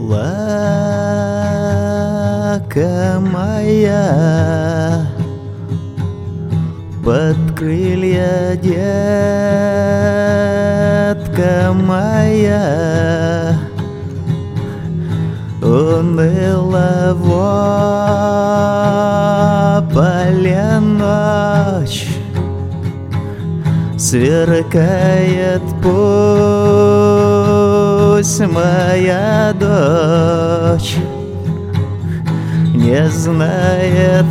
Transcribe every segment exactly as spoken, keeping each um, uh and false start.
Лакомая под крылья детка моя, унылого поля ночь, сверкает пусть моя дочь не знает,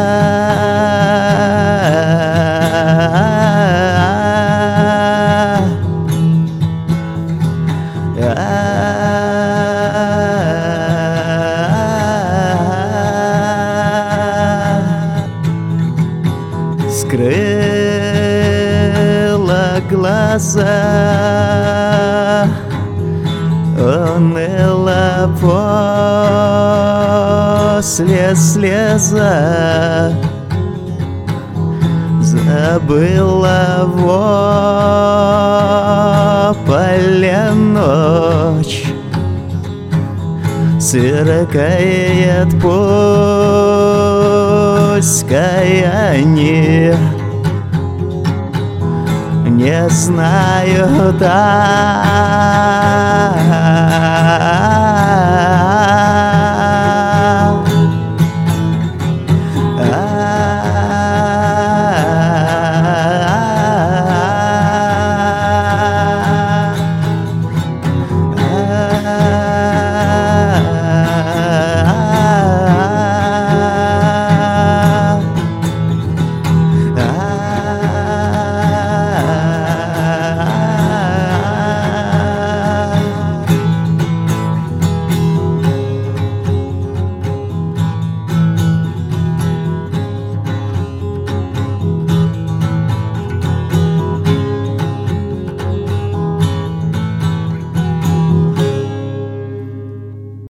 скрыла глаза, уныла после слеза, забыла во поле ночь, сверкает пусть каяние, не знаю, да.